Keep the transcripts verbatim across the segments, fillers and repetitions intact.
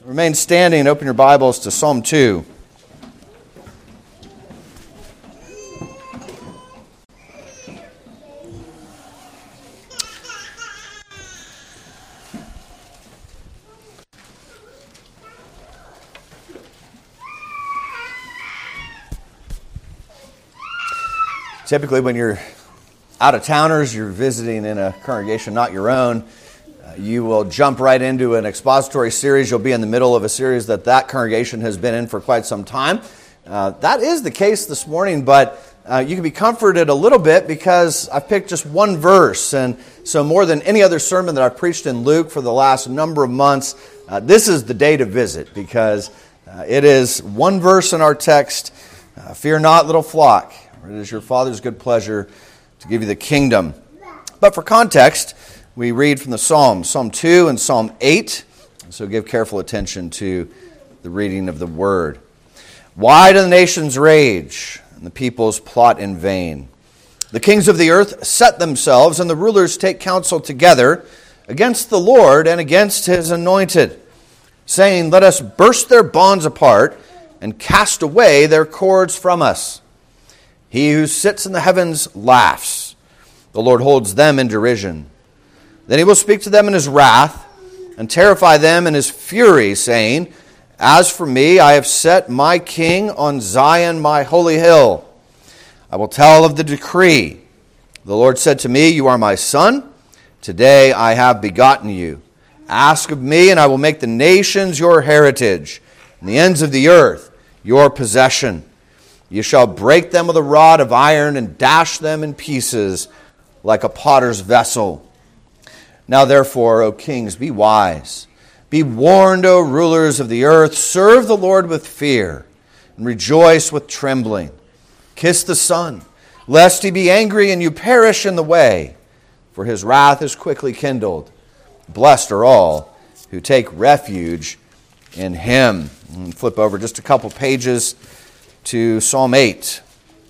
Remain standing and open your Bibles to Psalm two. Typically when you're out-of-towners, you're visiting in a congregation not your own, uh, you will jump right into an expository series. You'll be in the middle of a series that that congregation has been in for quite some time. Uh, that is the case this morning, but uh, you can be comforted a little bit because I've picked just one verse. And so more than any other sermon that I've preached in Luke for the last number of months, uh, this is the day to visit because uh, it is one verse in our text, uh, "Fear not, little flock. It is your Father's good pleasure to give you the kingdom." But for context, we read from the Psalms, Psalm two and Psalm eight. So give careful attention to the reading of the Word. "Why do the nations rage, and the peoples plot in vain? The kings of the earth set themselves, and the rulers take counsel together against the Lord and against His anointed, saying, 'Let us burst their bonds apart and cast away their cords from us.' He who sits in the heavens laughs. The Lord holds them in derision. Then He will speak to them in His wrath and terrify them in His fury, saying, 'As for me, I have set my king on Zion, my holy hill. I will tell of the decree. The Lord said to me, you are my son. Today I have begotten you. Ask of me, and I will make the nations your heritage, and the ends of the earth your possession. You shall break them with a rod of iron and dash them in pieces like a potter's vessel. Now therefore, O kings, be wise. Be warned, O rulers of the earth. Serve the Lord with fear and rejoice with trembling. Kiss the Son, lest He be angry and you perish in the way, for His wrath is quickly kindled. Blessed are all who take refuge in Him." And flip over just a couple pages to Psalm eight.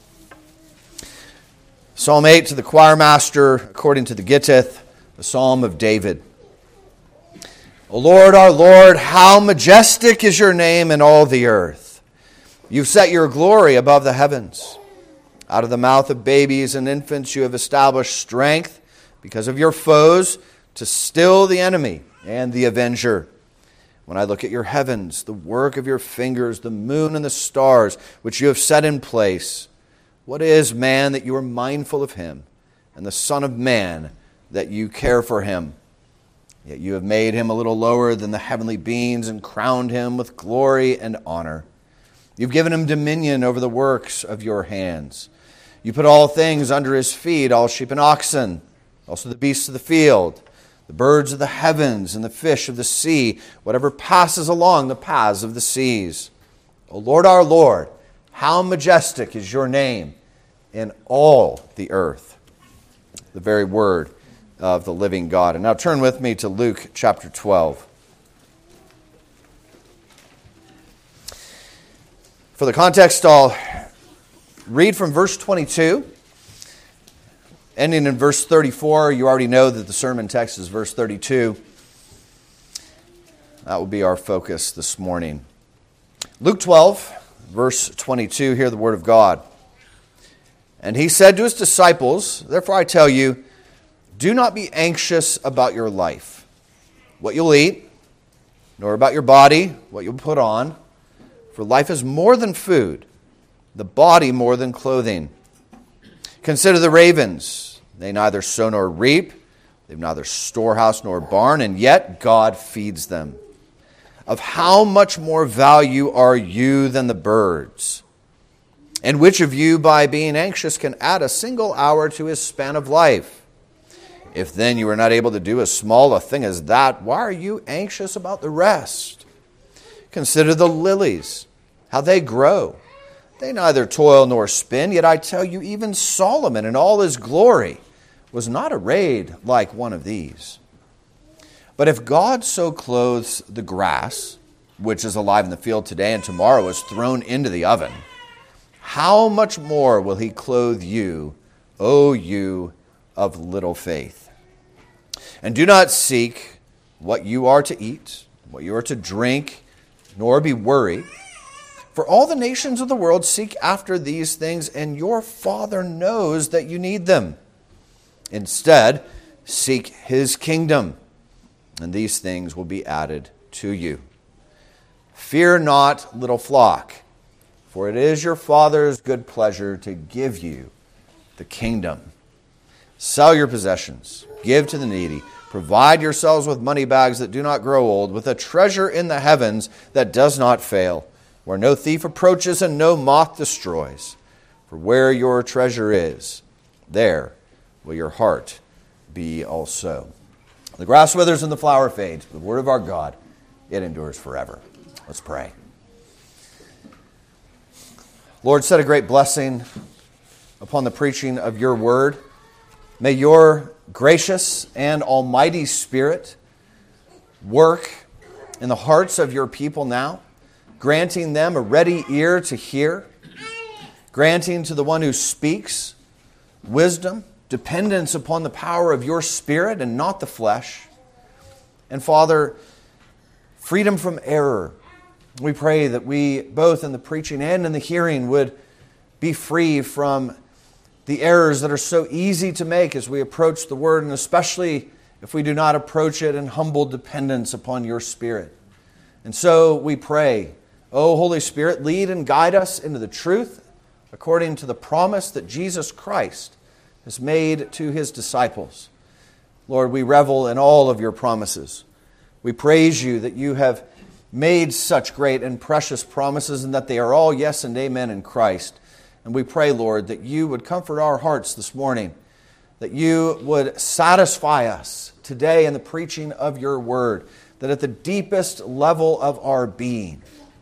Psalm eight, to the choir master, according to the Gittith, the Psalm of David. "O Lord, our Lord, how majestic is your name in all the earth. You've set your glory above the heavens. Out of the mouth of babies and infants you have established strength because of your foes to still the enemy and the avenger. When I look at your heavens, the work of your fingers, the moon and the stars, which you have set in place, what is man that you are mindful of him, and the Son of Man that you care for him? Yet you have made him a little lower than the heavenly beings and crowned him with glory and honor. You've given him dominion over the works of your hands. You put all things under his feet, all sheep and oxen, also the beasts of the field, the birds of the heavens and the fish of the sea, whatever passes along the paths of the seas. O Lord, our Lord, how majestic is your name in all the earth." The very word of the living God. And now turn with me to Luke chapter twelve. For the context, I'll read from verse twenty-two. Ending in verse thirty-four, you already know that the sermon text is verse thirty-two. That will be our focus this morning. Luke twelve, verse twenty-two, hear the word of God. "And he said to his disciples, therefore I tell you, do not be anxious about your life, what you'll eat, nor about your body, what you'll put on. For life is more than food, the body more than clothing. Consider the ravens. They neither sow nor reap. They have neither storehouse nor barn, and yet God feeds them. Of how much more value are you than the birds? And which of you, by being anxious, can add a single hour to his span of life? If then you are not able to do as small a thing as that, why are you anxious about the rest? Consider the lilies, how they grow. They neither toil nor spin, yet I tell you, even Solomon in all his glory was not arrayed like one of these. But if God so clothes the grass, which is alive in the field today and tomorrow is thrown into the oven, how much more will he clothe you, O you of little faith? And do not seek what you are to eat, what you are to drink, nor be worried. For all the nations of the world seek after these things, and your Father knows that you need them. Instead, seek his kingdom, and these things will be added to you. Fear not, little flock, for it is your Father's good pleasure to give you the kingdom. Sell your possessions, give to the needy, provide yourselves with money bags that do not grow old, with a treasure in the heavens that does not fail, where no thief approaches and no moth destroys. For where your treasure is, there will your heart be also. The grass withers and the flower fades, but the word of our God, it endures forever. Let's pray. Lord, set a great blessing upon the preaching of your word. May your gracious and almighty Spirit work in the hearts of your people now, granting them a ready ear to hear, granting to the one who speaks wisdom, dependence upon the power of your Spirit and not the flesh. And Father, freedom from error. We pray that we, both in the preaching and in the hearing, would be free from the errors that are so easy to make as we approach the Word, and especially if we do not approach it in humble dependence upon your Spirit. And so we pray, O Holy Spirit, lead and guide us into the truth according to the promise that Jesus Christ has made to his disciples. Lord, we revel in all of your promises. We praise you that you have made such great and precious promises and that they are all yes and amen in Christ. And we pray, Lord, that you would comfort our hearts this morning, that you would satisfy us today in the preaching of your word, that at the deepest level of our being,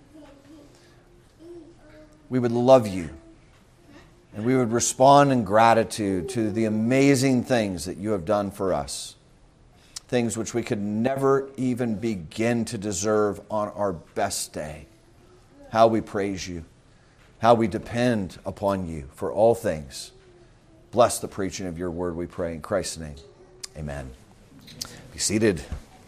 we would love you and we would respond in gratitude to the amazing things that you have done for us, things which we could never even begin to deserve on our best day. How we praise you, how we depend upon you for all things. Bless the preaching of your word, we pray in Christ's name. Amen. Be seated.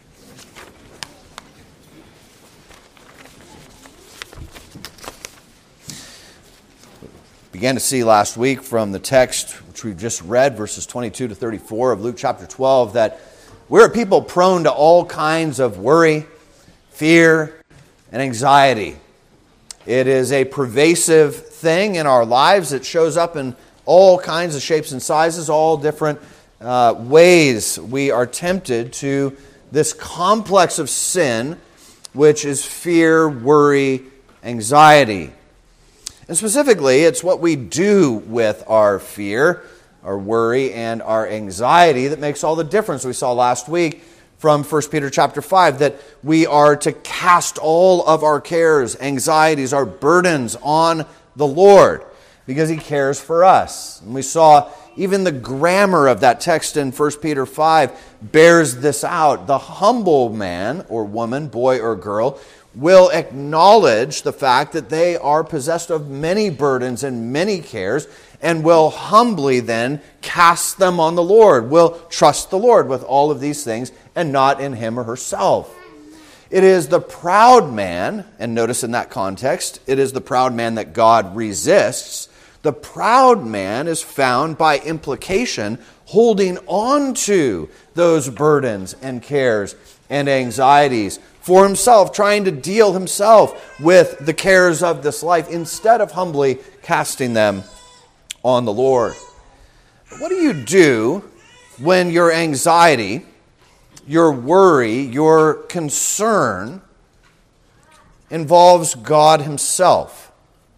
Began to see last week from the text which we've just read, verses twenty-two to thirty-four of Luke chapter twelve, that we're a people prone to all kinds of worry, fear, and anxiety. It is a pervasive thing in our lives. It shows up in all kinds of shapes and sizes, all different uh, ways we are tempted to this complex of sin, which is fear, worry, anxiety. And specifically, it's what we do with our fear, our worry, and our anxiety that makes all the difference. We saw last week from First Peter chapter five that we are to cast all of our cares, anxieties, our burdens on the Lord because he cares for us. And we saw even the grammar of that text in First Peter five bears this out. The humble man or woman, boy or girl, will acknowledge the fact that they are possessed of many burdens and many cares, and will humbly then cast them on the Lord, will trust the Lord with all of these things and not in him or herself. It is the proud man, and notice in that context, it is the proud man that God resists. The proud man is found by implication holding on to those burdens and cares and anxieties for himself, trying to deal himself with the cares of this life instead of humbly casting them on the Lord. But what do you do when your anxiety, your worry, your concern involves God himself?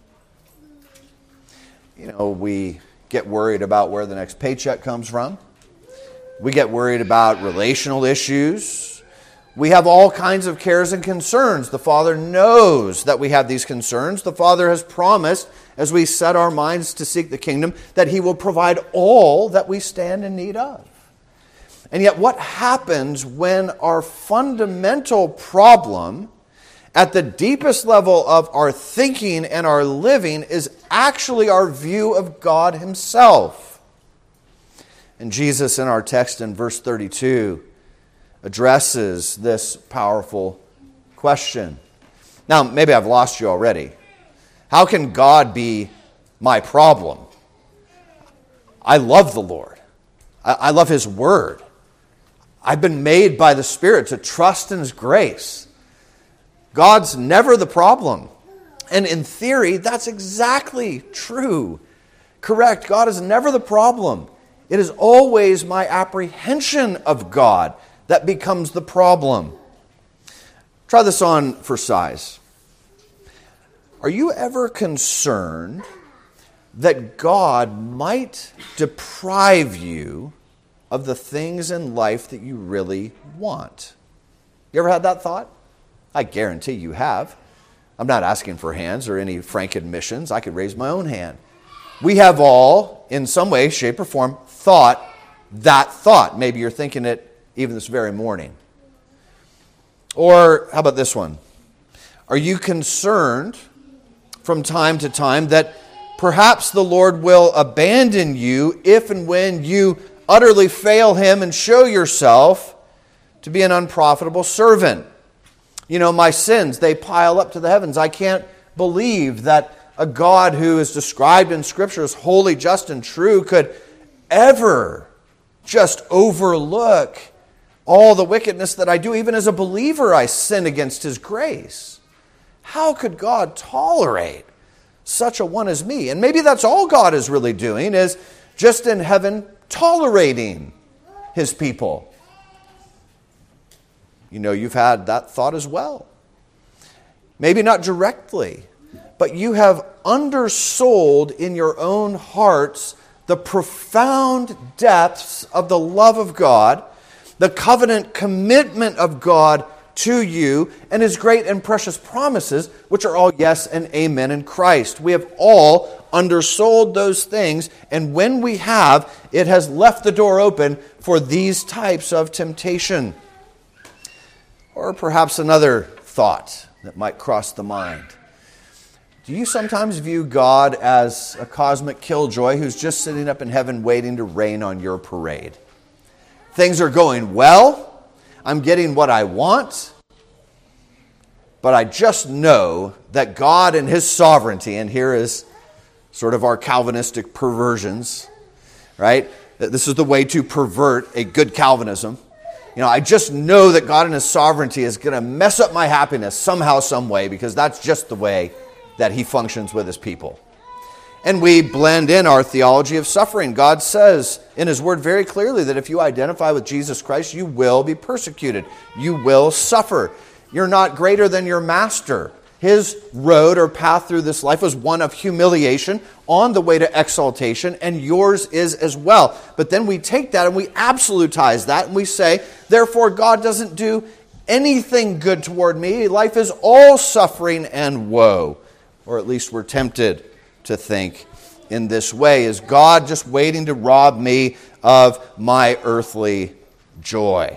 You know, we get worried about where the next paycheck comes from. We get worried about relational issues. We have all kinds of cares and concerns. The Father knows that we have these concerns. The Father has promised, as we set our minds to seek the kingdom, that he will provide all that we stand in need of. And yet what happens when our fundamental problem at the deepest level of our thinking and our living is actually our view of God himself? And Jesus, in our text in verse thirty-two, addresses this powerful question. Now, maybe I've lost you already. How can God be my problem? I love the Lord. I, I love His Word. I've been made by the Spirit to trust in His grace. God's never the problem. And in theory, that's exactly true. Correct. God is never the problem. It is always my apprehension of God that becomes the problem. Try this on for size. Are you ever concerned that God might deprive you of the things in life that you really want? You ever had that thought? I guarantee you have. I'm not asking for hands or any frank admissions. I could raise my own hand. We have all, in some way, shape, or form, thought that thought. Maybe you're thinking it even this very morning. Or how about this one? Are you concerned from time to time that perhaps the Lord will abandon you if and when you utterly fail Him and show yourself to be an unprofitable servant? You know, my sins, they pile up to the heavens. I can't believe that a God who is described in Scripture as holy, just, and true could ever just overlook all the wickedness that I do. Even as a believer, I sin against His grace. How could God tolerate such a one as me? And maybe that's all God is really doing, is just in heaven tolerating His people. You know, you've had that thought as well. Maybe not directly, but you have undersold in your own hearts the profound depths of the love of God, the covenant commitment of God to you, and His great and precious promises, which are all yes and amen in Christ. We have all undersold those things, and when we have, it has left the door open for these types of temptation. Or perhaps another thought that might cross the mind. Do you sometimes view God as a cosmic killjoy who's just sitting up in heaven waiting to rain on your parade? Things are going well. I'm getting what I want. But I just know that God in His sovereignty, and here is sort of our Calvinistic perversions, right? This is the way to pervert a good Calvinism. You know, I just know that God in His sovereignty is going to mess up my happiness somehow, some way, because that's just the way that He functions with His people. And we blend in our theology of suffering. God says in His Word very clearly that if you identify with Jesus Christ, you will be persecuted. You will suffer. You're not greater than your master. His road or path through this life was one of humiliation on the way to exaltation, and yours is as well. But then we take that and we absolutize that, and we say, therefore God doesn't do anything good toward me. Life is all suffering and woe. Or at least we're tempted to think in this way. Is God just waiting to rob me of my earthly joy?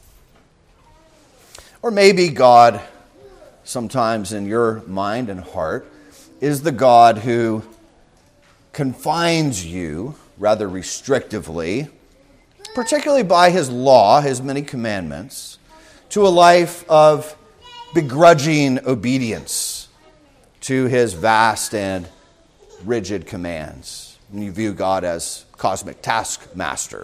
Or maybe God, sometimes in your mind and heart, is the God who confines you rather restrictively, particularly by His law, His many commandments, to a life of begrudging obedience to His vast and rigid commands. And you view God as cosmic taskmaster.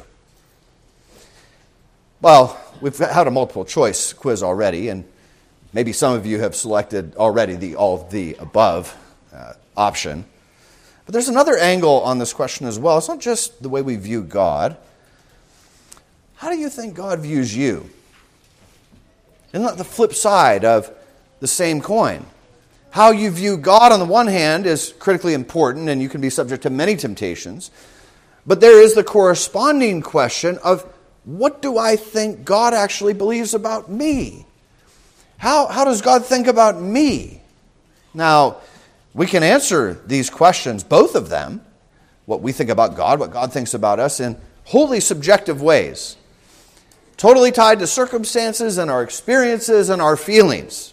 Well, we've had a multiple choice quiz already, and maybe some of you have selected already the all of the above uh, option. But there's another angle on this question as well. It's not just the way we view God. How do you think God views you? Isn't that the flip side of the same coin? How you view God on the one hand is critically important, and you can be subject to many temptations. But there is the corresponding question of, what do I think God actually believes about me? How, how does God think about me? Now, we can answer these questions, both of them, what we think about God, what God thinks about us, in wholly subjective ways, totally tied to circumstances and our experiences and our feelings.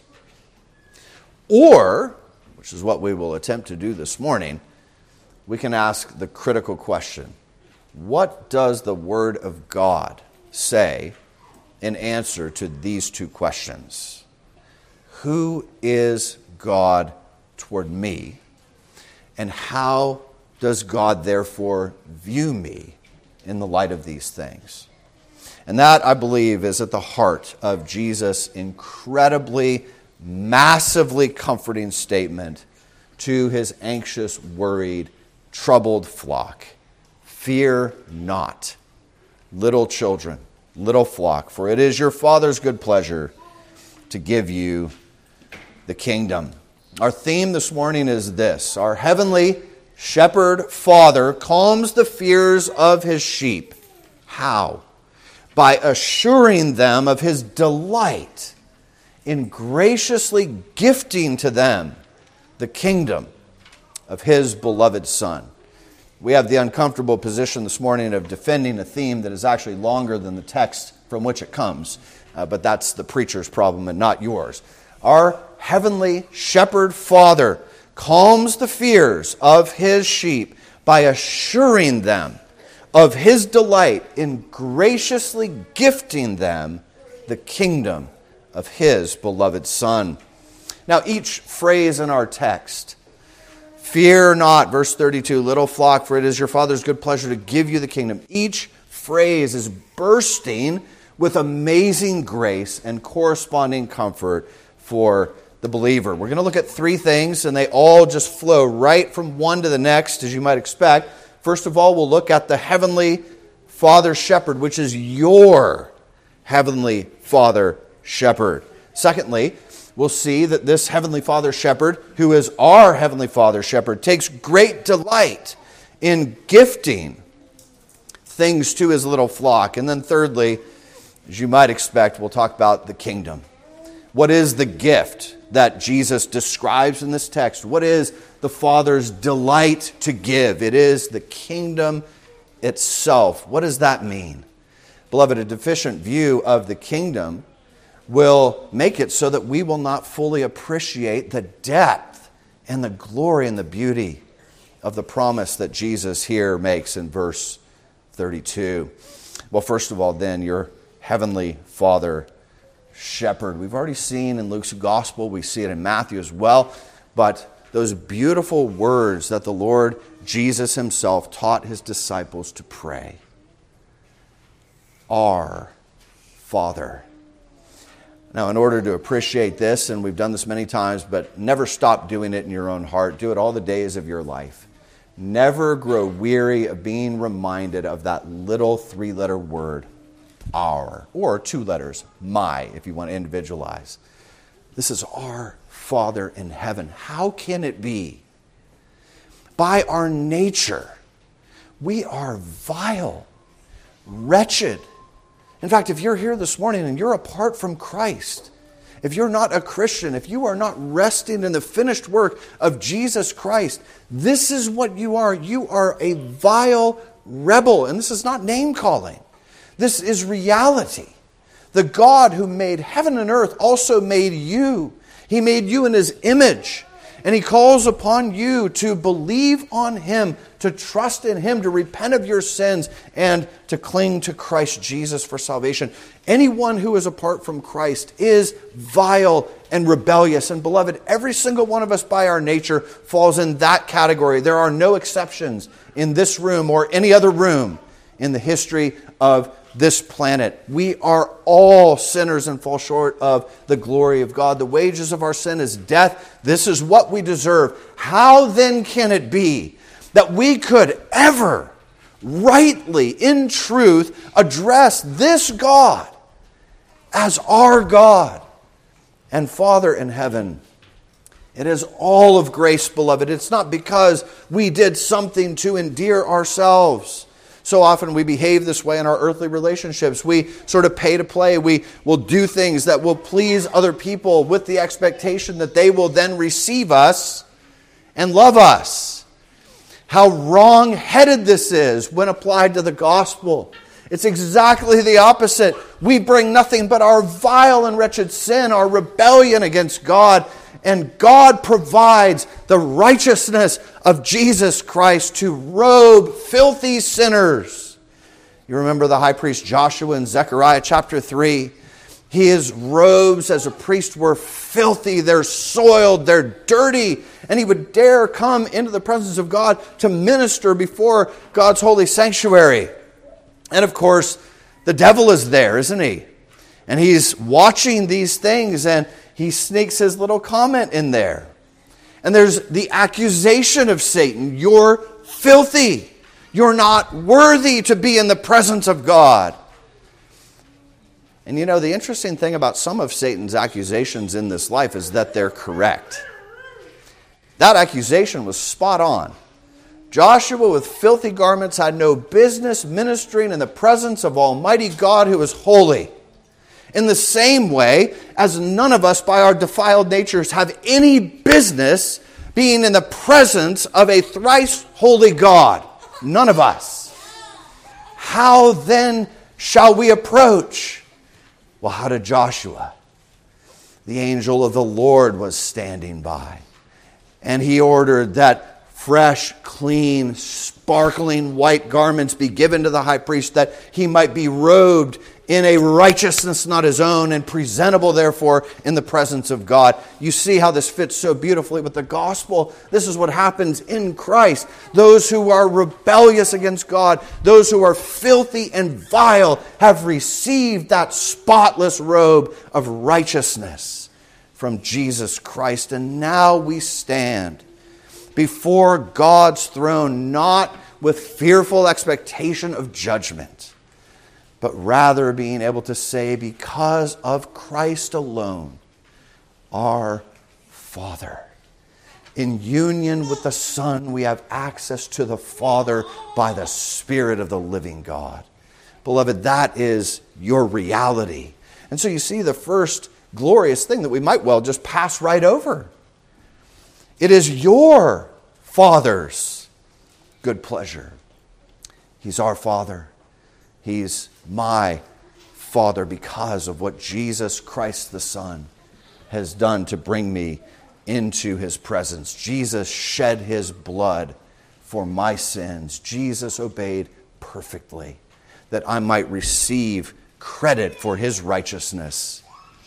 Or, which is what we will attempt to do this morning, we can ask the critical question: what does the Word of God say in answer to these two questions? Who is God toward me? And how does God therefore view me in the light of these things? And that, I believe, is at the heart of Jesus' incredibly, massively comforting statement to his anxious, worried, troubled flock. Fear not, little children, little flock, for it is your Father's good pleasure to give you the kingdom. Our theme this morning is this: our heavenly shepherd Father calms the fears of his sheep. How? By assuring them of his delight in graciously gifting to them the kingdom of his beloved Son. We have the uncomfortable position this morning of defending a theme that is actually longer than the text from which it comes, uh, but that's the preacher's problem and not yours. Our heavenly shepherd Father calms the fears of his sheep by assuring them of his delight in graciously gifting them the kingdom of his beloved Son. Now, each phrase in our text, fear not, verse thirty-two, little flock, for it is your Father's good pleasure to give you the kingdom. Each phrase is bursting with amazing grace and corresponding comfort for the believer. We're going to look at three things, and they all just flow right from one to the next, as you might expect. First of all, we'll look at the heavenly Father Shepherd, which is your heavenly Father Shepherd. Secondly, we'll see that this heavenly Father Shepherd, who is our heavenly Father Shepherd, takes great delight in gifting things to his little flock. And then thirdly, as you might expect, we'll talk about the kingdom. What is the gift that Jesus describes in this text? What is the Father's delight to give? It is the kingdom itself. What does that mean? Beloved, a deficient view of the kingdom will make it so that we will not fully appreciate the depth and the glory and the beauty of the promise that Jesus here makes in verse thirty-two. Well, first of all, then, your heavenly Father Shepherd. We've already seen in Luke's gospel, we see it in Matthew as well, but those beautiful words that the Lord Jesus himself taught his disciples to pray. Our Father. Now, in order to appreciate this, and we've done this many times, but never stop doing it in your own heart. Do it all the days of your life. Never grow weary of being reminded of that little three-letter word, our, or two letters, my, if you want to individualize. This is our Father in heaven. How can it be? By our nature, we are vile, wretched. In fact, if you're here this morning and you're apart from Christ, if you're not a Christian, if you are not resting in the finished work of Jesus Christ, this is what you are. You are a vile rebel. And this is not name-calling. This is reality. The God who made heaven and earth also made you. He made you in his image. And he calls upon you to believe on him, to trust in him, to repent of your sins, and to cling to Christ Jesus for salvation. Anyone who is apart from Christ is vile and rebellious. And beloved, every single one of us by our nature falls in that category. There are no exceptions in this room or any other room in the history of this planet. We are all sinners and fall short of the glory of God. The wages of our sin is death. This is what we deserve. How then can it be that we could ever rightly, in truth, address this God as our God and Father in heaven? It is all of grace, beloved. It's not because we did something to endear ourselves. So often we behave this way in our earthly relationships. We sort of pay to play. We will do things that will please other people with the expectation that they will then receive us and love us. How wrong-headed this is when applied to the gospel. It's exactly the opposite. We bring nothing but our vile and wretched sin, our rebellion against God, and God provides the righteousness of Jesus Christ to robe filthy sinners. You remember the high priest Joshua in Zechariah chapter three. His robes as a priest were filthy, they're soiled, they're dirty, and he would dare come into the presence of God to minister before God's holy sanctuary. And of course, the devil is there, isn't he? And he's watching these things, and he sneaks his little comment in there. And there's the accusation of Satan. You're filthy. You're not worthy to be in the presence of God. And you know, the interesting thing about some of Satan's accusations in this life is that they're correct. That accusation was spot on. Joshua with filthy garments had no business ministering in the presence of Almighty God who is holy. In the same way as none of us by our defiled natures have any business being in the presence of a thrice holy God. None of us. How then shall we approach? Well, how did Joshua? The angel of the Lord was standing by, and he ordered that fresh, clean, sparkling white garments be given to the high priest, that he might be robed in a righteousness not his own, and presentable, therefore, in the presence of God. You see how this fits so beautifully with the gospel. This is what happens in Christ. Those who are rebellious against God, those who are filthy and vile, have received that spotless robe of righteousness from Jesus Christ. And now we stand before God's throne, not with fearful expectation of judgment, but rather being able to say, because of Christ alone, our Father. In union with the Son, we have access to the Father by the Spirit of the living God. Beloved, that is your reality. And so you see the first glorious thing that we might well just pass right over. It is your Father's good pleasure. He's our Father. He's my Father because of what Jesus Christ the Son has done to bring me into His presence. Jesus shed His blood for my sins. Jesus obeyed perfectly that I might receive credit for His righteousness.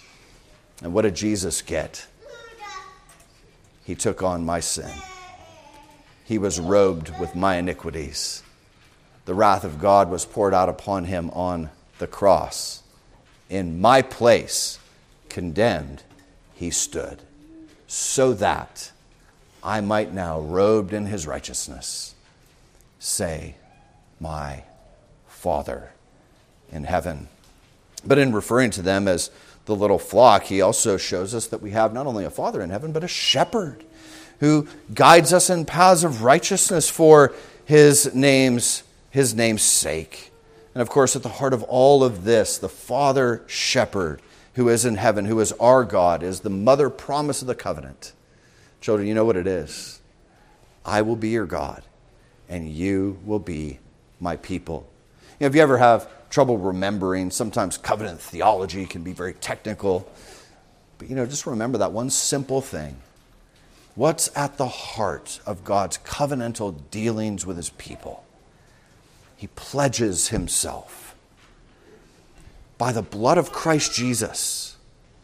And what did Jesus get? He took on my sin. He was robed with my iniquities. The wrath of God was poured out upon Him on the cross. In my place, condemned, He stood, so that I might now, robed in His righteousness, say, my Father in heaven. But in referring to them as the little flock, He also shows us that we have not only a Father in heaven, but a shepherd who guides us in paths of righteousness for His name's His name's sake. And of course, at the heart of all of this, the Father Shepherd who is in heaven, who is our God, is the mother promise of the covenant. Children, you know what it is. I will be your God, and you will be my people. You know, if you ever have trouble remembering, sometimes covenant theology can be very technical. But, you know, just remember that one simple thing. What's at the heart of God's covenantal dealings with His people? He pledges Himself. By the blood of Christ Jesus,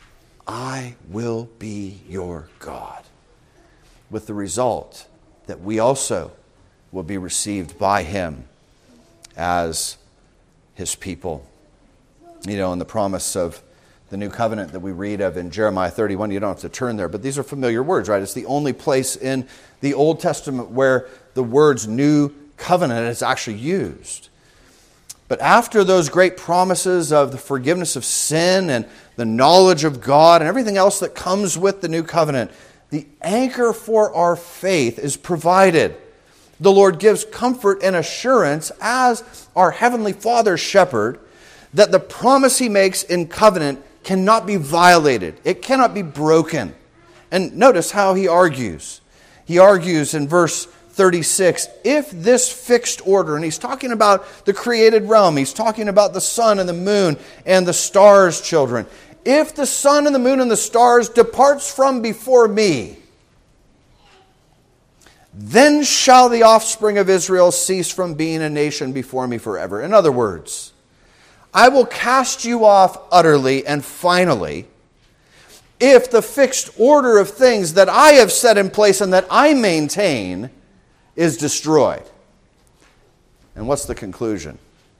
I will be your God. With the result that we also will be received by Him as His people. You know, in the promise of the new covenant that we read of in Jeremiah thirty-one, you don't have to turn there, but these are familiar words, right? It's the only place in the Old Testament where the words new covenant is actually used. But after those great promises of the forgiveness of sin and the knowledge of God and everything else that comes with the new covenant, the anchor for our faith is provided. The Lord gives comfort and assurance as our Heavenly Father's shepherd that the promise He makes in covenant cannot be violated. It cannot be broken. And notice how He argues. He argues in verse thirty-six, if this fixed order, and He's talking about the created realm, He's talking about the sun and the moon and the stars, children. If the sun and the moon and the stars departs from before me, then shall the offspring of Israel cease from being a nation before me forever. In other words, I will cast you off utterly and finally if the fixed order of things that I have set in place and that I maintain is destroyed. And what's the conclusion?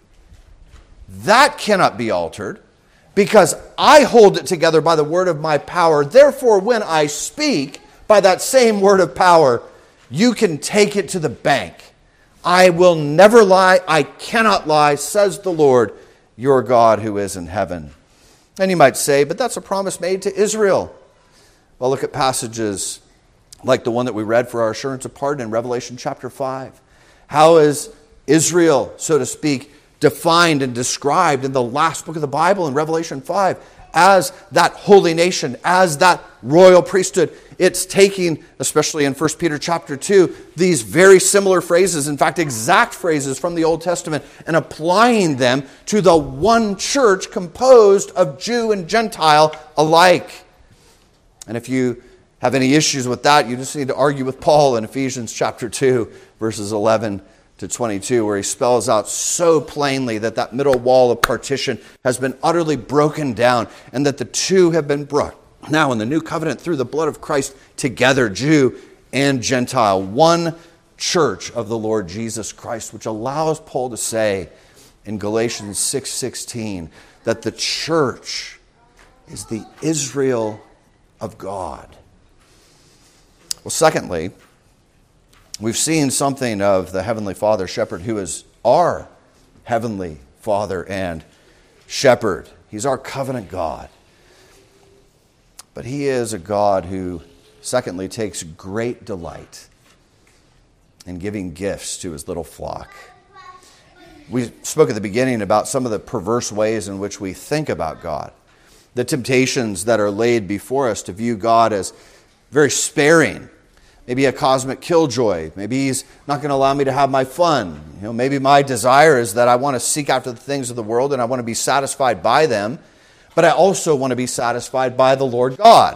That cannot be altered because I hold it together by the word of my power. Therefore, when I speak by that same word of power, you can take it to the bank. I will never lie. I cannot lie, says the Lord, your God who is in heaven. And you might say, but that's a promise made to Israel. Well, look at passages like the one that we read for our assurance of pardon in Revelation chapter five. How is Israel, so to speak, defined and described in the last book of the Bible in Revelation five as that holy nation, as that royal priesthood? It's taking, especially in First Peter chapter two, these very similar phrases, in fact, exact phrases from the Old Testament, and applying them to the one church composed of Jew and Gentile alike. And if you have any issues with that, you just need to argue with Paul in Ephesians chapter two, verses eleven to twenty-two, where he spells out so plainly that that middle wall of partition has been utterly broken down and that the two have been brought now in the new covenant through the blood of Christ together, Jew and Gentile, one church of the Lord Jesus Christ, which allows Paul to say in Galatians six sixteen that the church is the Israel of God. Well, secondly, we've seen something of the Heavenly Father Shepherd who is our Heavenly Father and Shepherd. He's our covenant God. But He is a God who, secondly, takes great delight in giving gifts to His little flock. We spoke at the beginning about some of the perverse ways in which we think about God. The temptations that are laid before us to view God as very sparing. Maybe a cosmic killjoy. Maybe He's not going to allow me to have my fun. You know, maybe my desire is that I want to seek after the things of the world and I want to be satisfied by them, but I also want to be satisfied by the Lord God.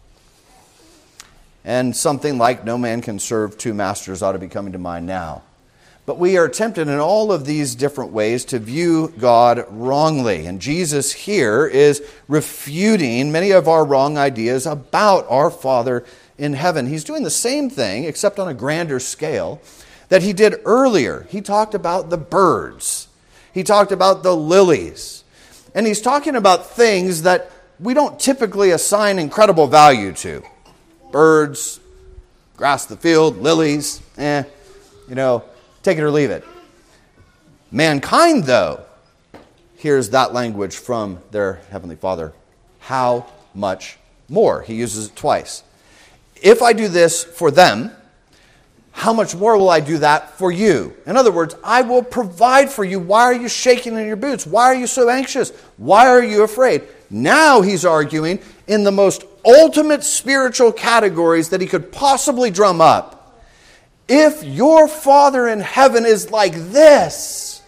And something like no man can serve two masters ought to be coming to mind now. But we are tempted in all of these different ways to view God wrongly. And Jesus here is refuting many of our wrong ideas about our Father in heaven. He's doing the same thing, except on a grander scale, that He did earlier. He talked about the birds. He talked about the lilies. And He's talking about things that we don't typically assign incredible value to. Birds, grass of the field, lilies, eh, you know, take it or leave it. Mankind, though, hears that language from their Heavenly Father. How much more? He uses it twice. If I do this for them, how much more will I do that for you? In other words, I will provide for you. Why are you shaking in your boots? Why are you so anxious? Why are you afraid? Now He's arguing in the most ultimate spiritual categories that He could possibly drum up. If your Father in heaven is like this,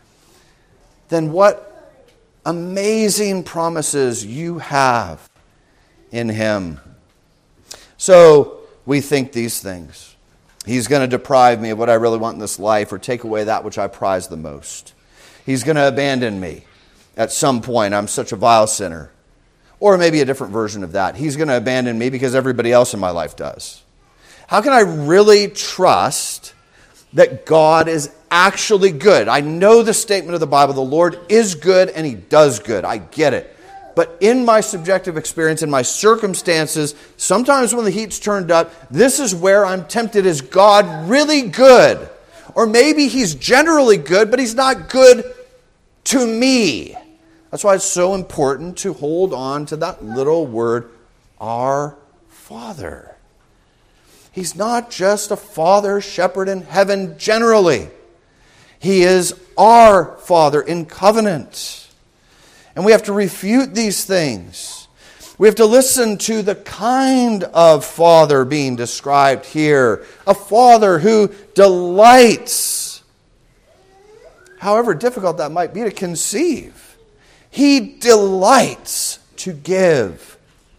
then what amazing promises you have in Him. So we think these things. He's going to deprive me of what I really want in this life or take away that which I prize the most. He's going to abandon me at some point. I'm such a vile sinner. Or maybe a different version of that. He's going to abandon me because everybody else in my life does. How can I really trust that God is actually good? I know the statement of the Bible, the Lord is good and He does good. I get it. But in my subjective experience, in my circumstances, sometimes when the heat's turned up, this is where I'm tempted. Is God really good? Or maybe He's generally good, but He's not good to me. That's why it's so important to hold on to that little word, our Father. He's not just a Father, Shepherd in heaven generally. He is our Father in covenant. And we have to refute these things. We have to listen to the kind of Father being described here. A Father who delights. However difficult that might be to conceive. He delights to give.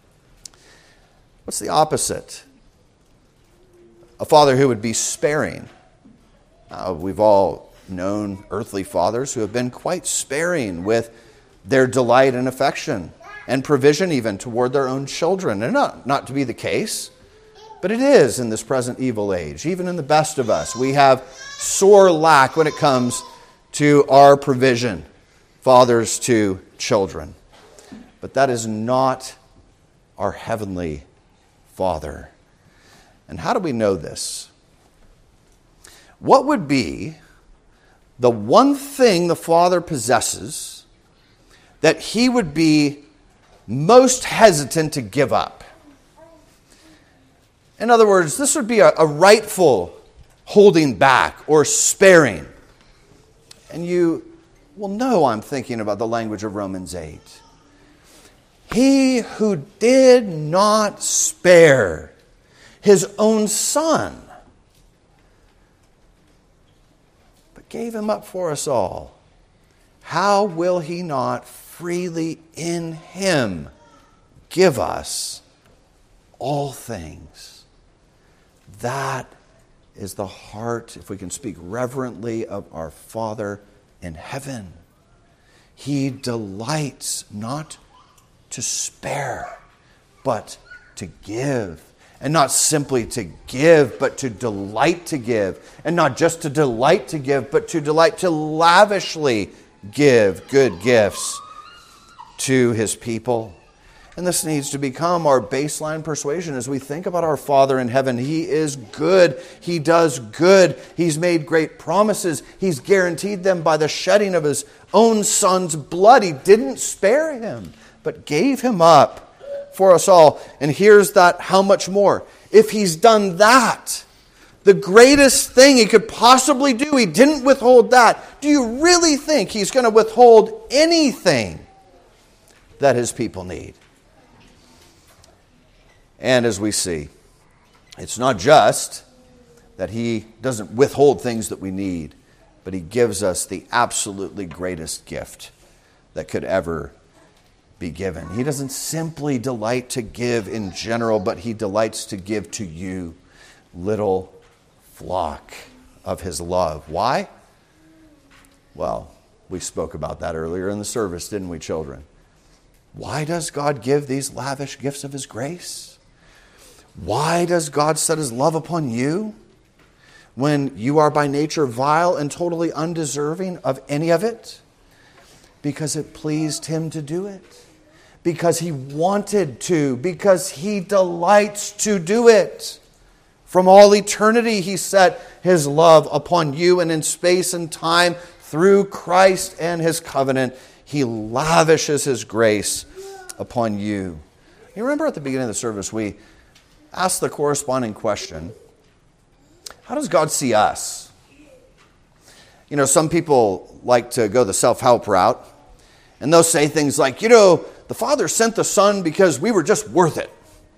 What's the opposite? A Father who would be sparing. Uh, we've all known earthly fathers who have been quite sparing with their delight and affection and provision even toward their own children. And not, not to be the case, but it is in this present evil age. Even in the best of us, we have sore lack when it comes to our provision, fathers to children. But that is not our heavenly Father. And how do we know this? What would be the one thing the Father possesses that he would be most hesitant to give up? In other words, this would be a, a rightful holding back or sparing. And you will know I'm thinking about the language of Romans eight. He who did not spare his own Son, but gave him up for us all, how will he not freely in him give us all things? That is the heart, if we can speak reverently, of our Father in heaven. He delights not to spare, but to give. And not simply to give, but to delight to give. And not just to delight to give, but to delight to lavishly give good gifts to his people. And this needs to become our baseline persuasion as we think about our Father in heaven. He is good. He does good. He's made great promises. He's guaranteed them by the shedding of his own Son's blood. He didn't spare him, but gave him up for us all. And here's that, how much more? If he's done that, the greatest thing he could possibly do, he didn't withhold that. Do you really think he's going to withhold anything that his people need? And as we see, it's not just that he doesn't withhold things that we need, but he gives us the absolutely greatest gift that could ever be given. He doesn't simply delight to give in general, but he delights to give to you, little flock of his love. Why? Well, we spoke about that earlier in the service, didn't we, children? Why does God give these lavish gifts of his grace? Why does God set his love upon you when you are by nature vile and totally undeserving of any of it? Because it pleased him to do it. Because he wanted to. Because he delights to do it. From all eternity, he set his love upon you, and in space and time, through Christ and his covenant, he lavishes his grace upon you. You remember at the beginning of the service, we asked the corresponding question, how does God see us? You know, some people like to go the self-help route, and they'll say things like, you know, the Father sent the Son because we were just worth it.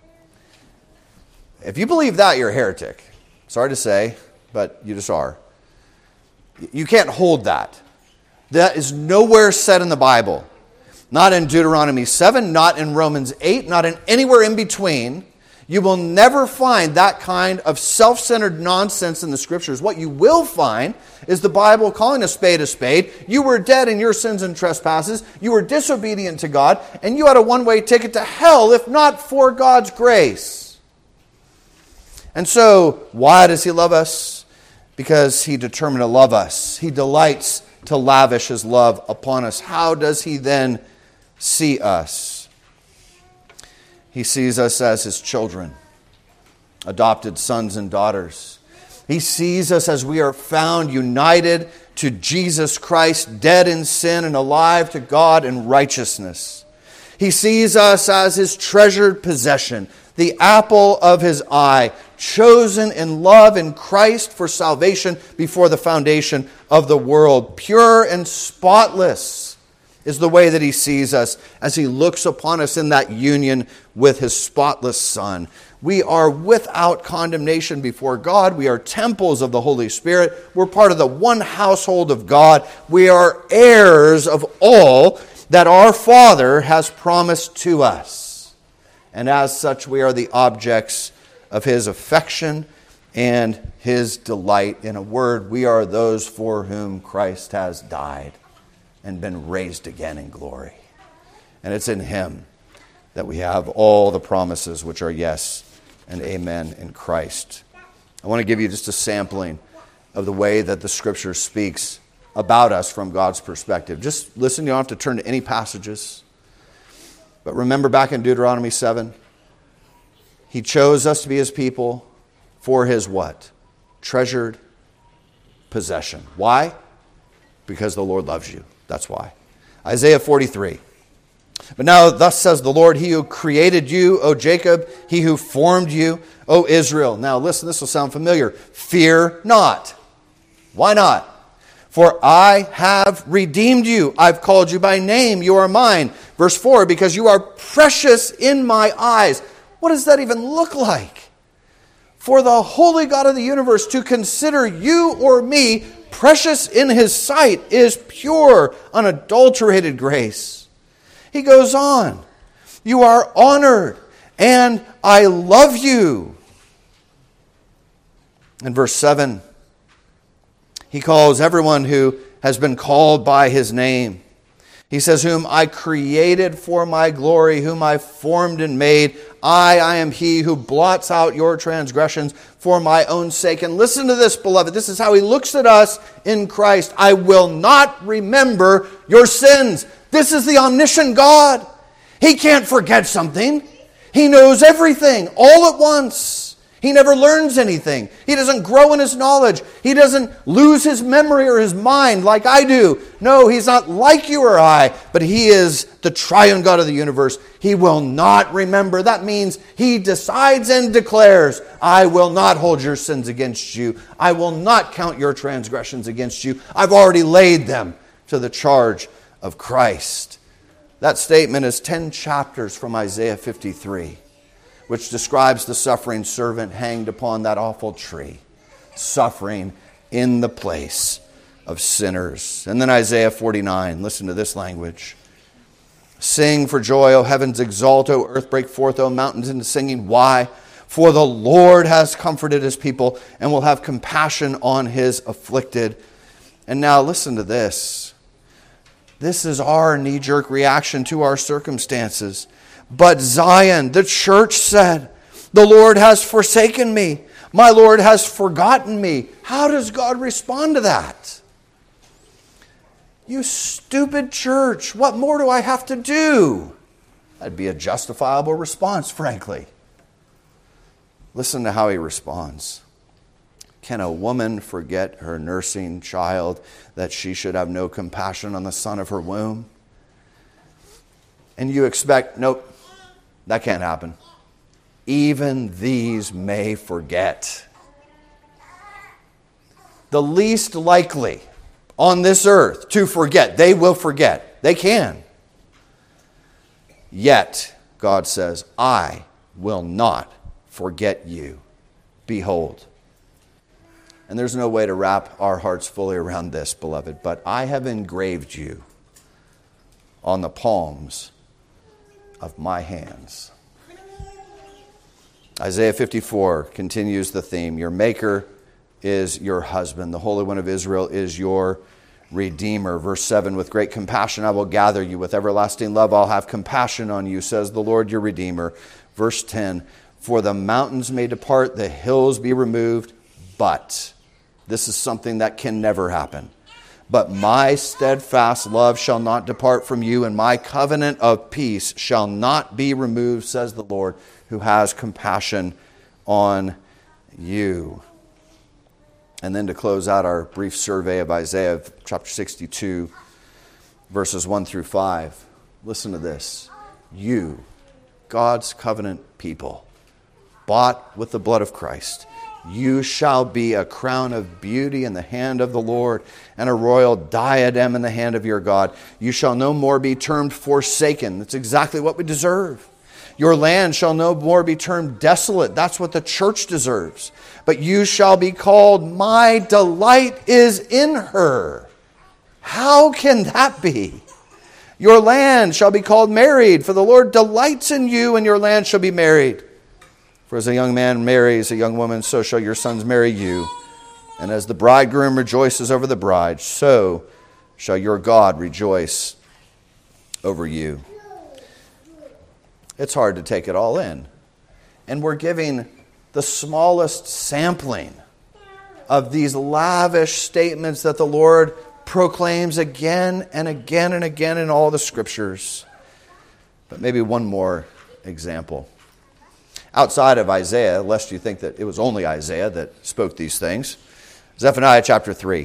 If you believe that, you're a heretic. Sorry to say, but you just are. You can't hold that. That is nowhere said in the Bible. Not in Deuteronomy seven, not in Romans eight, not in anywhere in between. You will never find that kind of self-centered nonsense in the Scriptures. What you will find is the Bible calling a spade a spade. You were dead in your sins and trespasses. You were disobedient to God, and you had a one-way ticket to hell if not for God's grace. And so, why does he love us? Because he determined to love us. He delights to lavish his love upon us. How does he then see us? He sees us as his children, adopted sons and daughters. He sees us as we are found united to Jesus Christ, dead in sin and alive to God in righteousness. He sees us as his treasured possession, the apple of his eye, chosen in love in Christ for salvation before the foundation of the world. Pure and spotless is the way that he sees us as he looks upon us in that union with his spotless Son. We are without condemnation before God. We are temples of the Holy Spirit. We're part of the one household of God. We are heirs of all that our Father has promised to us. And as such, we are the objects of his affection and his delight. In a word, we are those for whom Christ has died and been raised again in glory. And it's in him that we have all the promises which are yes and amen in Christ. I want to give you just a sampling of the way that the Scripture speaks about us from God's perspective. Just listen, you don't have to turn to any passages. But remember back in Deuteronomy seven, he chose us to be his people for his what? Treasured possession. Why? Because the Lord loves you. That's why. Isaiah forty-three. But now thus says the Lord, he who created you, O Jacob, he who formed you, O Israel. Now listen, this will sound familiar. Fear not. Why not? For I have redeemed you. I've called you by name. You are mine. Verse four, because you are precious in my eyes. What does that even look like? For the holy God of the universe to consider you or me precious in his sight is pure, unadulterated grace. He goes on. You are honored and I love you. In verse seven, he calls everyone who has been called by his name. He says, whom I created for my glory, whom I formed and made. I, I am he who blots out your transgressions for my own sake. And listen to this, beloved. This is how he looks at us in Christ. I will not remember your sins. This is the omniscient God. He can't forget something. He knows everything all at once. He never learns anything. He doesn't grow in his knowledge. He doesn't lose his memory or his mind like I do. No, he's not like you or I, but he is the triune God of the universe. He will not remember. That means he decides and declares, I will not hold your sins against you. I will not count your transgressions against you. I've already laid them to the charge of Christ. That statement is ten chapters from Isaiah fifty-three. Which describes the suffering servant hanged upon that awful tree, suffering in the place of sinners. And then Isaiah forty-nine, listen to this language. Sing for joy, O heavens, exalt, O earth, break forth, O mountains, into singing. Why? For the Lord has comforted his people and will have compassion on his afflicted. And now listen to this. This is our knee-jerk reaction to our circumstances. But Zion, the church said, the Lord has forsaken me. My Lord has forgotten me. How does God respond to that? You stupid church, what more do I have to do? That'd be a justifiable response, frankly. Listen to how he responds. Can a woman forget her nursing child that she should have no compassion on the son of her womb? And you expect, nope. That can't happen. Even these may forget. The least likely on this earth to forget, they will forget. They can. Yet, God says, I will not forget you. Behold. And there's no way to wrap our hearts fully around this, beloved, but I have engraved you on the palms of my hands. Isaiah fifty-four continues the theme. Your maker is your husband. The Holy One of Israel is your Redeemer. Verse seven, with great compassion I will gather you. With everlasting love I'll have compassion on you, says the Lord your Redeemer. Verse ten, for the mountains may depart, the hills be removed, but this is something that can never happen. But my steadfast love shall not depart from you, and my covenant of peace shall not be removed, says the Lord, who has compassion on you. And then to close out our brief survey of Isaiah chapter sixty-two, verses one through five, listen to this. You, God's covenant people, bought with the blood of Christ, you shall be a crown of beauty in the hand of the Lord and a royal diadem in the hand of your God. You shall no more be termed forsaken. That's exactly what we deserve. Your land shall no more be termed desolate. That's what the church deserves. But you shall be called, my delight is in her. How can that be? Your land shall be called married, for the Lord delights in you, and your land shall be married. For as a young man marries a young woman, so shall your sons marry you. And as the bridegroom rejoices over the bride, so shall your God rejoice over you. It's hard to take it all in. And we're giving the smallest sampling of these lavish statements that the Lord proclaims again and again and again in all the Scriptures. But maybe one more example. Outside of Isaiah, lest you think that it was only Isaiah that spoke these things, Zephaniah chapter three.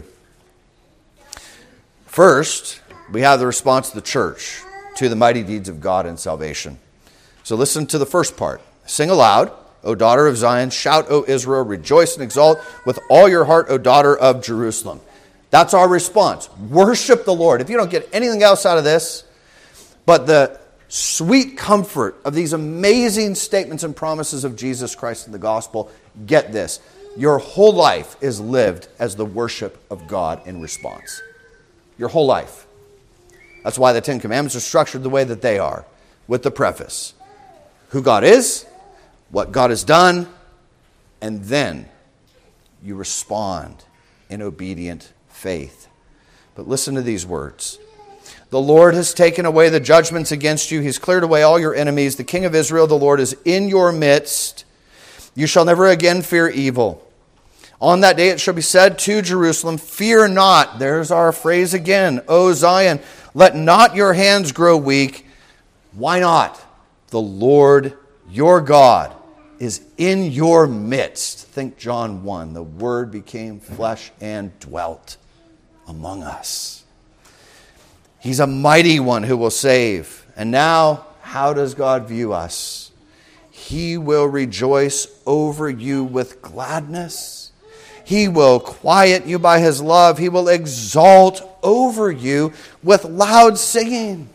First, we have the response of the church to the mighty deeds of God in salvation. So listen to the first part. Sing aloud, O daughter of Zion. Shout, O Israel. Rejoice and exult with all your heart, O daughter of Jerusalem. That's our response. Worship the Lord. If you don't get anything else out of this, but the sweet comfort of these amazing statements and promises of Jesus Christ in the gospel, get this. Your whole life is lived as the worship of God in response. Your whole life. That's why the Ten Commandments are structured the way that they are, with the preface. Who God is, what God has done, and then you respond in obedient faith. But listen to these words. The Lord has taken away the judgments against you. He's cleared away all your enemies. The King of Israel, the Lord, is in your midst. You shall never again fear evil. On that day it shall be said to Jerusalem, fear not. There's our phrase again. O Zion, let not your hands grow weak. Why not? The Lord your God is in your midst. Think John one. The Word became flesh and dwelt among us. He's a mighty one who will save. And now, how does God view us? He will rejoice over you with gladness. He will quiet you by his love. He will exalt over you with loud singing.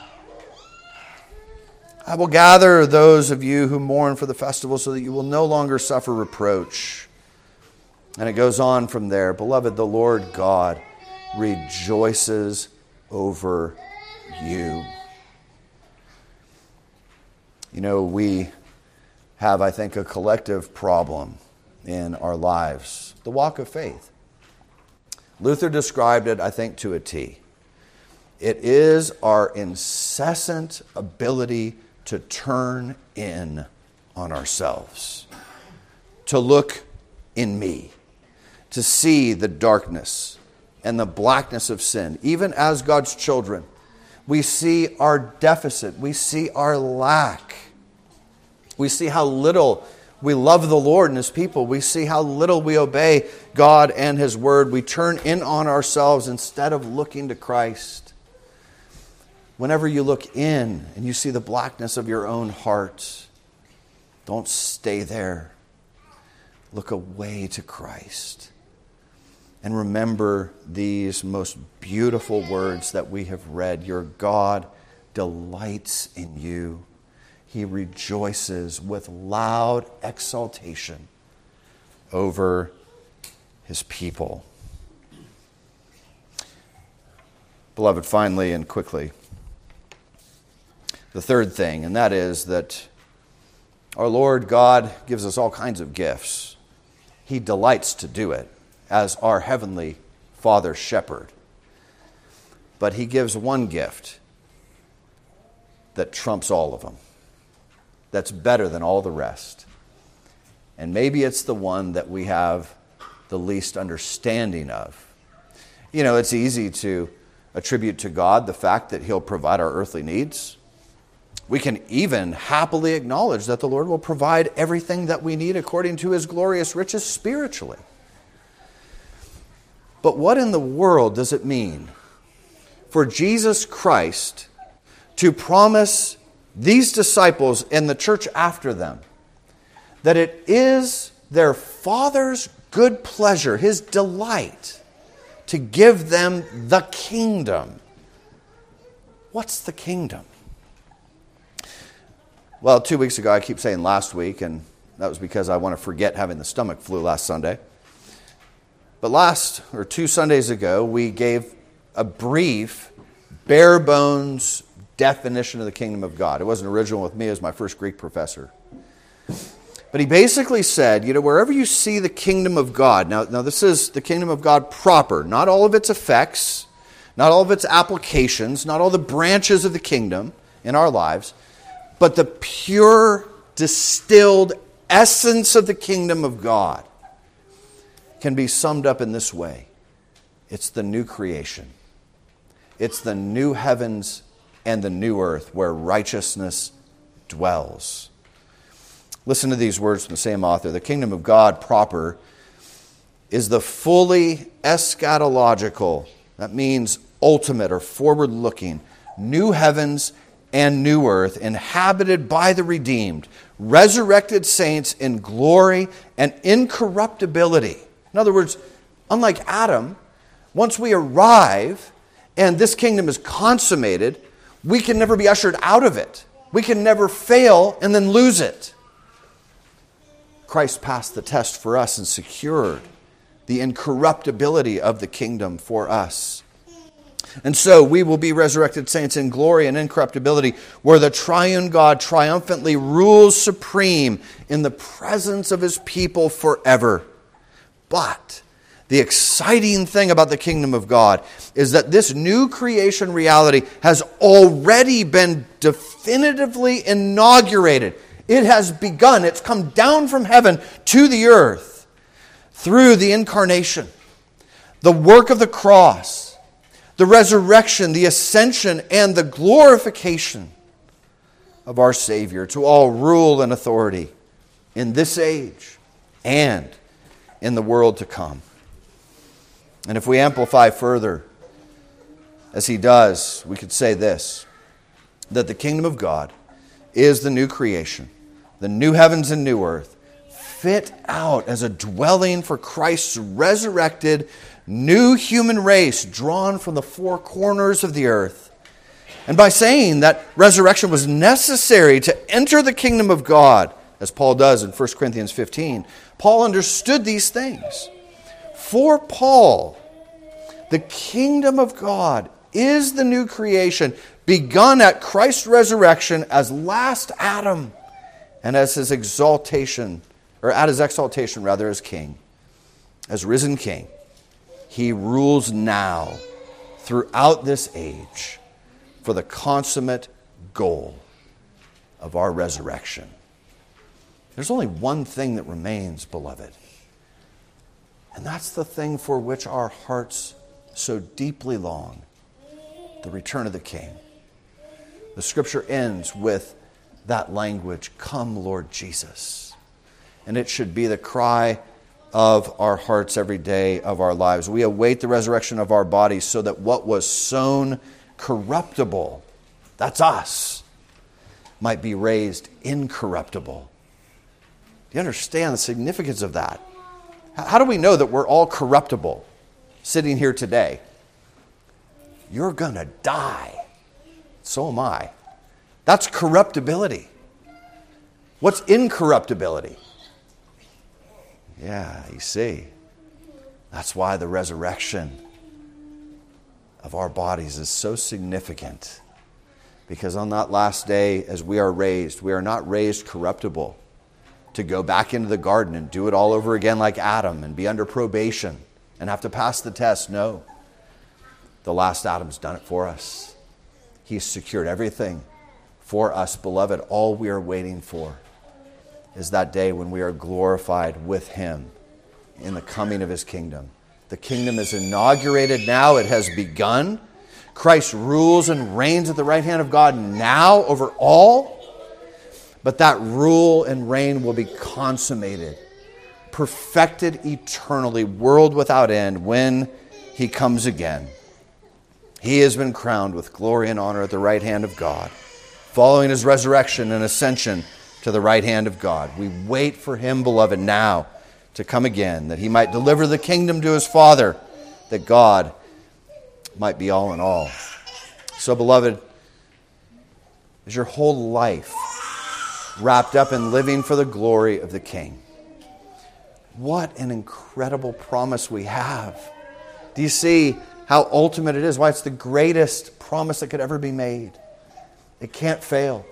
I will gather those of you who mourn for the festival so that you will no longer suffer reproach. And it goes on from there. Beloved, the Lord God rejoices over you. You know, we have, I think, a collective problem in our lives. The walk of faith. Luther described it, I think, to a T. It is our incessant ability to turn in on ourselves, to look in me, to see the darkness and the blackness of sin. Even as God's children, we see our deficit, we see our lack. We see how little we love the Lord and his people. We see how little we obey God and his word. We turn in on ourselves instead of looking to Christ. Whenever you look in and you see the blackness of your own heart, don't stay there. Look away to Christ. And remember these most beautiful words that we have read. Your God delights in you. He rejoices with loud exultation over his people. Beloved, finally and quickly, the third thing, and that is that our Lord God gives us all kinds of gifts. He delights to do it as our heavenly Father shepherd. But he gives one gift that trumps all of them, that's better than all the rest. And maybe it's the one that we have the least understanding of. You know, it's easy to attribute to God the fact that he'll provide our earthly needs. We can even happily acknowledge that the Lord will provide everything that we need according to his glorious riches spiritually. But what in the world does it mean for Jesus Christ to promise these disciples and the church after them that it is their Father's good pleasure, his delight, to give them the kingdom? What's the kingdom? Well, two weeks ago, I keep saying last week, and that was because I want to forget having the stomach flu last Sunday. But last, or two Sundays ago, we gave a brief, bare bones definition of the kingdom of God. It wasn't original with me as my first Greek professor. But he basically said, you know, wherever you see the kingdom of God, now, now this is the kingdom of God proper, not all of its effects, not all of its applications, not all the branches of the kingdom in our lives, but the pure, distilled essence of the kingdom of God can be summed up in this way. It's the new creation. It's the new heavens and the new earth where righteousness dwells. Listen to these words from the same author. The kingdom of God proper is the fully eschatological, that means ultimate or forward-looking, new heavens and new earth inhabited by the redeemed, resurrected saints in glory and incorruptibility. In other words, unlike Adam, once we arrive and this kingdom is consummated, we can never be ushered out of it. We can never fail and then lose it. Christ passed the test for us and secured the incorruptibility of the kingdom for us. And so we will be resurrected saints in glory and incorruptibility, where the triune God triumphantly rules supreme in the presence of his people forever. But the exciting thing about the kingdom of God is that this new creation reality has already been definitively inaugurated. It has begun. It's come down from heaven to the earth through the incarnation, the work of the cross, the resurrection, the ascension, and the glorification of our Savior to all rule and authority in this age and in the world to come. And if we amplify further, as he does, we could say this, that the kingdom of God is the new creation, the new heavens and new earth, fit out as a dwelling for Christ's resurrected new human race drawn from the four corners of the earth. And by saying that resurrection was necessary to enter the kingdom of God, as Paul does in First Corinthians fifteen, Paul understood these things. For Paul, the kingdom of God is the new creation begun at Christ's resurrection as last Adam and as his exaltation, or at his exaltation rather, as king, as risen king. He rules now throughout this age for the consummate goal of our resurrection. There's only one thing that remains, beloved. And that's the thing for which our hearts so deeply long, the return of the King. The scripture ends with that language, "Come, Lord Jesus." And it should be the cry of our hearts every day of our lives. We await the resurrection of our bodies so that what was sown corruptible, that's us, might be raised incorruptible. Do you understand the significance of that? How do we know that we're all corruptible sitting here today? You're going to die. So am I. That's corruptibility. What's incorruptibility? Yeah, you see. That's why the resurrection of our bodies is so significant. Because on that last day, as we are raised, we are not raised corruptible to go back into the garden and do it all over again like Adam and be under probation and have to pass the test. No. The last Adam's done it for us. He's secured everything for us, beloved. All we are waiting for is that day when we are glorified with him in the coming of his kingdom. The kingdom is inaugurated now. It has begun. Christ rules and reigns at the right hand of God now over all. But that rule and reign will be consummated, perfected eternally, world without end, when he comes again. He has been crowned with glory and honor at the right hand of God, following his resurrection and ascension to the right hand of God. We wait for him, beloved, now to come again, that he might deliver the kingdom to his Father, that God might be all in all. So, beloved, is your whole life wrapped up in living for the glory of the King? What an incredible promise we have. Do you see how ultimate it is? Why it's the greatest promise that could ever be made. It can't fail.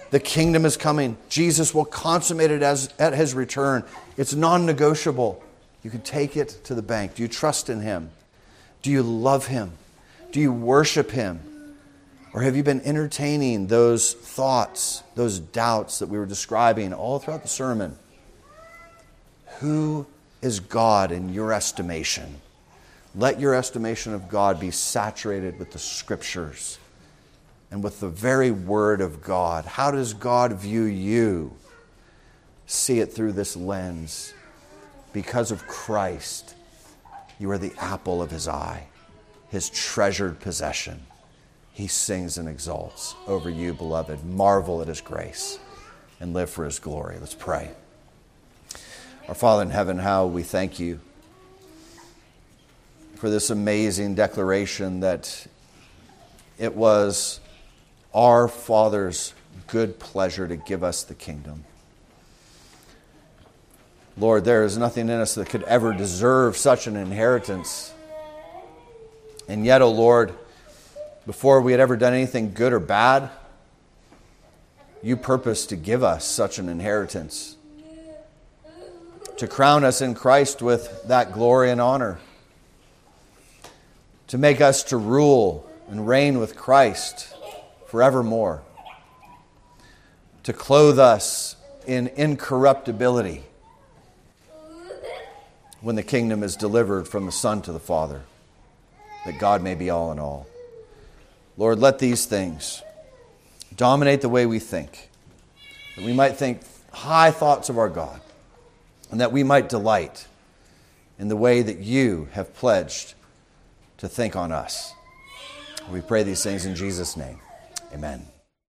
The kingdom is coming. Jesus will consummate it as at his return. It's non-negotiable. You can take it to the bank. Do you trust in him? Do you love him? Do you worship him? Or have you been entertaining those thoughts, those doubts that we were describing all throughout the sermon? Who is God in your estimation? Let your estimation of God be saturated with the Scriptures and with the very Word of God. How does God view you? See it through this lens. Because of Christ, you are the apple of his eye, his treasured possession. He sings and exalts over you, beloved. Marvel at his grace and live for his glory. Let's pray. Our Father in heaven, how we thank you for this amazing declaration that it was our Father's good pleasure to give us the kingdom. Lord, there is nothing in us that could ever deserve such an inheritance. And yet, O Lord, before we had ever done anything good or bad, you purposed to give us such an inheritance, to crown us in Christ with that glory and honor, to make us to rule and reign with Christ forevermore, to clothe us in incorruptibility when the kingdom is delivered from the Son to the Father, that God may be all in all. Lord, let these things dominate the way we think, that we might think high thoughts of our God, and that we might delight in the way that you have pledged to think on us. We pray these things in Jesus' name. Amen.